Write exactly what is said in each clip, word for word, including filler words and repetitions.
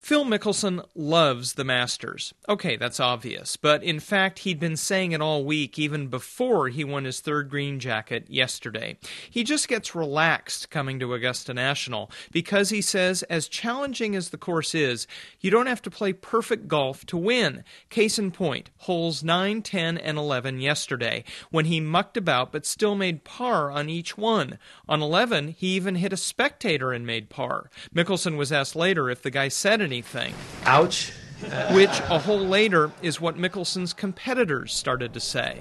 Phil Mickelson loves the Masters. Okay, that's obvious, but in fact he'd been saying it all week, even before he won his third green jacket yesterday. He just gets relaxed coming to Augusta National because he says, as challenging as the course is, you don't have to play perfect golf to win. Case in point, holes nine, ten, and eleven yesterday, when he mucked about but still made par on each one. On eleven, he even hit a spectator and made par. Mickelson was asked later if the guy said anything. Ouch. Which, a hole later, is what Mickelson's competitors started to say.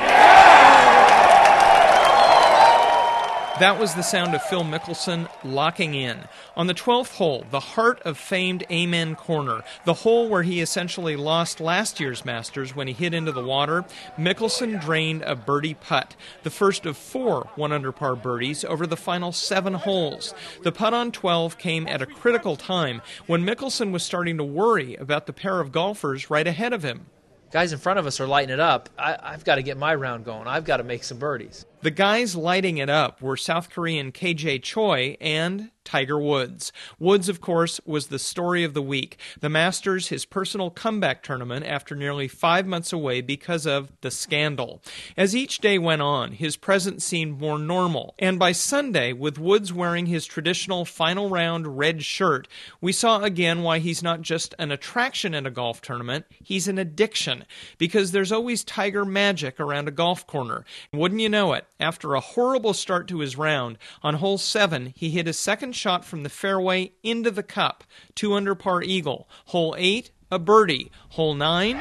That was the sound of Phil Mickelson locking in. On the twelfth hole, the heart of famed Amen Corner, the hole where he essentially lost last year's Masters when he hit into the water, Mickelson drained a birdie putt, the first of four one-under-par birdies over the final seven holes. The putt on twelve came at a critical time when Mickelson was starting to worry about the pair of golfers right ahead of him. Guys in front of us are lighting it up. I, I've got to get my round going. I've got to make some birdies. The guys lighting it up were South Korean K J Choi and Tiger Woods. Woods, of course, was the story of the week. The Masters, his personal comeback tournament after nearly five months away because of the scandal. As each day went on, his presence seemed more normal. And by Sunday, with Woods wearing his traditional final round red shirt, we saw again why he's not just an attraction in a golf tournament, he's an addiction. Because there's always Tiger magic around a golf corner. Wouldn't you know it? After a horrible start to his round, on hole seven, he hit his second shot from the fairway into the cup, two under par eagle. Hole eight, a birdie. Hole nine,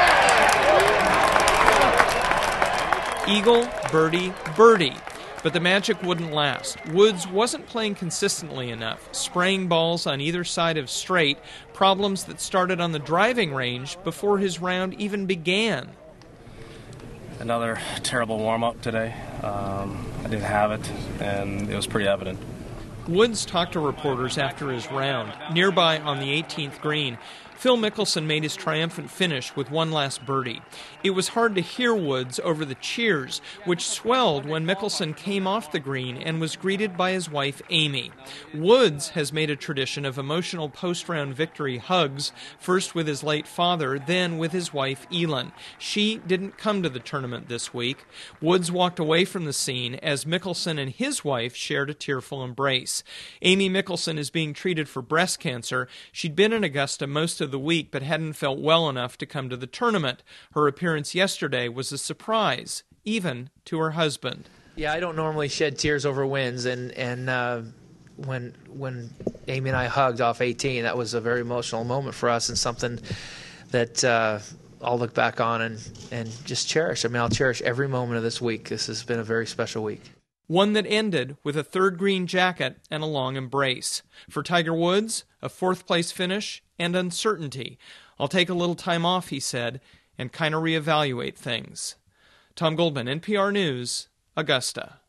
eagle, birdie, birdie. But the magic wouldn't last. Woods wasn't playing consistently enough, spraying balls on either side of straight, problems that started on the driving range before his round even began. Another terrible warm-up today. Um, I didn't have it, and it was pretty evident. Woods talked to reporters after his round. Nearby on the eighteenth green, Phil Mickelson made his triumphant finish with one last birdie. It was hard to hear Woods over the cheers, which swelled when Mickelson came off the green and was greeted by his wife, Amy. Woods has made a tradition of emotional post-round victory hugs, first with his late father, then with his wife, Elin. She didn't come to the tournament this week. Woods walked away from the scene as Mickelson and his wife shared a tearful embrace. Amy Mickelson is being treated for breast cancer. She'd been in Augusta most of the week but hadn't felt well enough to come to the tournament. Her appearance yesterday was a surprise, even to her husband. Yeah, I don't normally shed tears over wins, and and uh, when when Amy and I hugged off eighteen, that was a very emotional moment for us and something that uh, I'll look back on and, and just cherish. I mean, I'll cherish every moment of this week. This has been a very special week. One that ended with a third green jacket and a long embrace. For Tiger Woods, a fourth-place finish and uncertainty. I'll take a little time off, he said, and kind of reevaluate things. Tom Goldman, N P R News, Augusta.